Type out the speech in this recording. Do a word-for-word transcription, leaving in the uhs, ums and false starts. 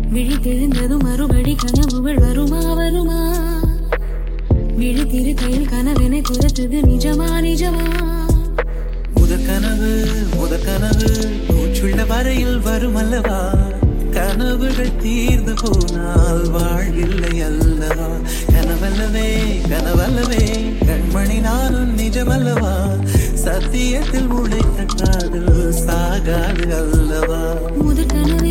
விழித்தெழுந்ததும் மறுபடி கனவுகள் வருமா வருமா விழித்திரு கையில் கனவெனை துரத்துது நிஜமா நிஜமா முதற்கனவு முதற்கனவு மூச்சுள்ள வரையில் வரும் அல்லவா கனவுகள் தீர்ந்து போனால் வாழ்வில்லை அல்லவா கனவல்லவே கனவல்லவே கண்மணி நானும் நிஜமல்லவா சத்தியத்தில் உழைத்த காதல் சாகாது அல்லவா முதற்கனவே